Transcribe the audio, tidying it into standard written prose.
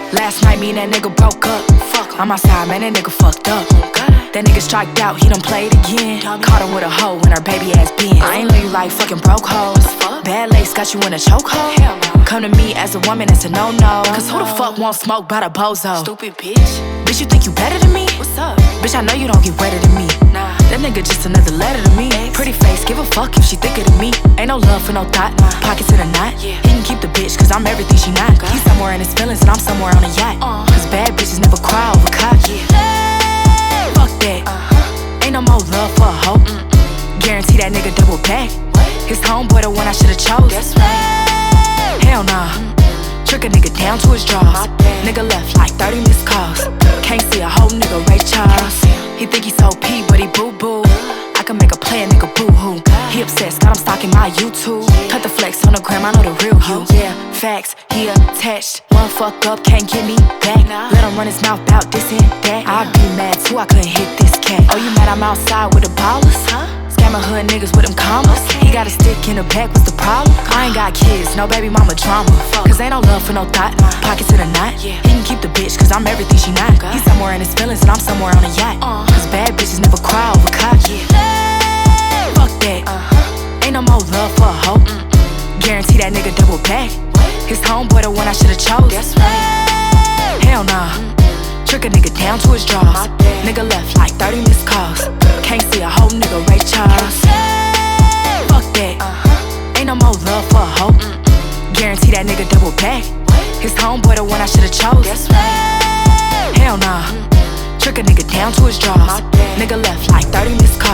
Last night me and that nigga broke up. I'm outside, man, that nigga fucked up. That nigga striked out, he done played again. Caught him with a hoe in her baby ass bin. I ain't know you like fucking broke hoes. Bad lace got you in a chokehold. Come to me as a woman, that's a no-no. Cause who the fuck won't smoke by the bozo? Stupid bitch. Bitch, you think you better than me? What's up? Bitch, I know you don't get wetter than me. Nah, that nigga just another letter to me. Pretty face, give a fuck if she thicker than me. Ain't no love for no thought, pockets in a knot. He can keep the bitch, cause I'm everything she not. He's somewhere in his feelings and I'm somewhere on a yacht. Cause bad bitches never cry over cock. Fuck that. Ain't no more love for a hoe. Guarantee that nigga double back. His homeboy the one I should've chose. Hell nah. Trick a nigga down to his drawers. Nigga left like 30 missed calls. Can't see a whole nigga Ray Charles. He think he so P, but he boo-boo. I can make a play, a nigga boo-hoo. He obsessed, got him stalking my YouTube. Cut the flex on the gram, I know the real you. Yeah, facts, he attached. One fuck up, can't get me back. Let him run his mouth out this and that. I'd be mad too, I couldn't hit this cat. Oh, you mad I'm outside with the ballers? Scamming hood niggas with them commas. He got a stick in the back, what's the problem? I ain't got kids, no baby mama drama. Cause ain't no love for no thought, pockets in a knot. He can keep the bitch, cause I'm everything she not. He's somewhere in his feelings and I'm somewhere on a yacht. Cause bad bitches never cry over cock. Fuck that. Ain't no more love for a hoe. Guarantee that nigga double back. His homeboy the one I should've chose. Hell nah. Trick a nigga down to his drawers. Nigga left like 30 missed calls. Can't see a whole nigga Ray Charles. Fuck that. Ain't no more love for a hoe. Guarantee that nigga double back. His homeboy the one I should've chose. Hell nah. Trick a nigga down to his drawers. Nigga left like 30 missed calls.